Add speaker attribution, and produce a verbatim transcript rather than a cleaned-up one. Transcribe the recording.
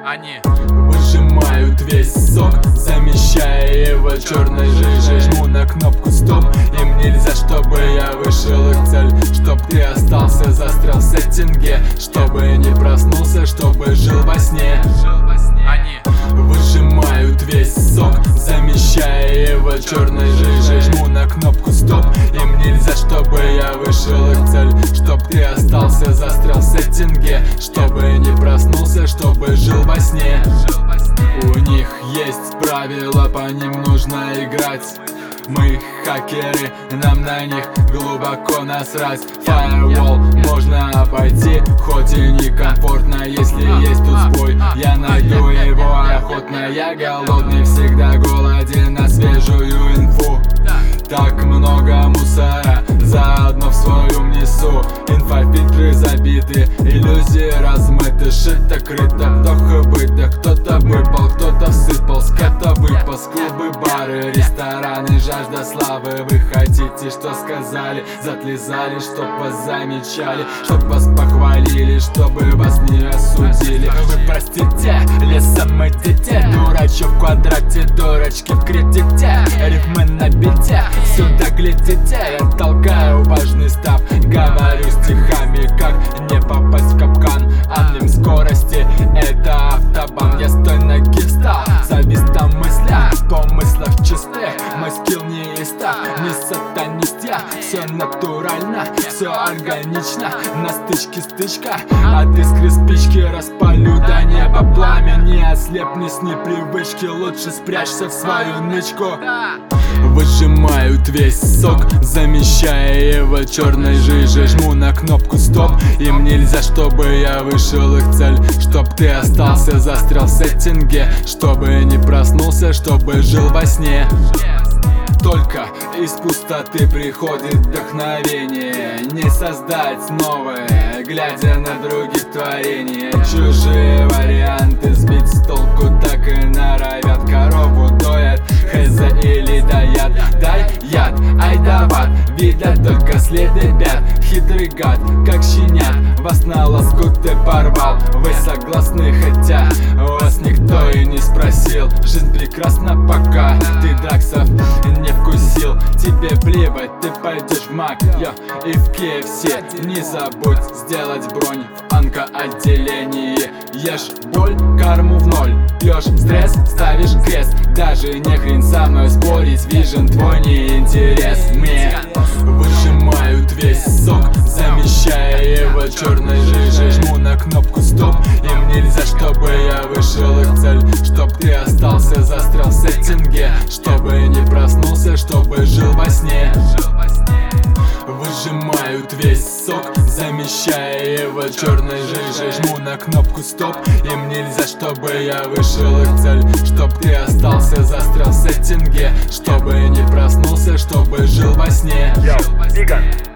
Speaker 1: Они
Speaker 2: выжимают весь сок, замещая его черной жижей. Жму на кнопку стоп, им нельзя, чтобы я вышел их цель. Чтоб ты остался, застрял в сеттинге, чтобы не проснулся, чтобы жил во сне.
Speaker 1: Они
Speaker 2: выжимают весь сок, замещая его черной жижей. Жму на кнопку стоп, им нельзя, чтобы я вышел их цель. Чтоб ты остался, застрял в сеттинге, чтобы не проснулся, чтобы жил во сне. У них есть правила, по ним нужно играть. Мы хакеры, нам на них глубоко насрать. Firewall можно обойти, хоть и некомфортно, если есть тут сбой. Я найду его охотно, я голодный, всегда голоден на свежую инфу. Так много мусора заодно в своем несу. Инфофильтры забиты, иллюзии размыты, шито крыто, вдох и выдох. Кто-то выпал, кто-то всыпал, ската выпуск. Клубы, бары, рестораны, жажда славы. Вы хотите, что сказали, затлизали, чтоб вас замечали, чтоб вас похвалили, чтобы вас не осудили. Вы простите, лесом идите, дурачок в квадрате, дурачки в кредите. Рифмы на бите, сюда глядите, я толкаю важный став. Говорю стихами, как не попасть в капкан. Анлим скорости, это автобан. Я с той ноги встал, завис там мысля, в помыслах чистых. Мой скилл не иста, не сатанист я. Все натурально, все органично, на стычке стычка. От искры спички распалю до неба пламя. Не ослепни с непривычки, лучше спрячься в свою нычку. Выжимают весь сок, замещая его черной жижей. Жму на кнопку стоп, им нельзя, чтобы я вышел их цель. Чтоб ты остался, застрял в сеттинге, чтобы не проснулся, чтобы жил во сне. Только из пустоты приходит вдохновение, не создать новое, глядя на других творения. Чужие варианты сбить с толку так и норовят. Корову доят, хз или даят. Дай яд, ай да ват, видят только следы бед. Хитрый гад, как щенят, вас на лоскуты порвал. Вы согласны, хотя вас никто и не спросил. Жизнь прекрасна, пока ты драксов не вкусил. Тебе плевать, ты пойдешь в Мак, йо, и в кей эф си. Не забудь сделать бронь в онкоотделении. Ешь боль, карму в ноль, пьешь стресс, ставишь крест. Даже не хрен со мной спорить, вижен твой неинтерес мне. Выжимают весь сок, замещая его черной жижей. Жму на кнопку стоп, им нельзя, чтобы я вышел их цель. Чтоб ты остался, застрял в сеттинге, чтобы не проснулся, чтобы жил во сне. Выжимают весь сок, замещая его черной жижей. Жму на кнопку стоп, им нельзя, чтобы я вышел их цель. Чтоб ты остался, застрял в сеттинге, чтобы не проснулся, чтобы жил во сне.
Speaker 3: Yo, Vegan.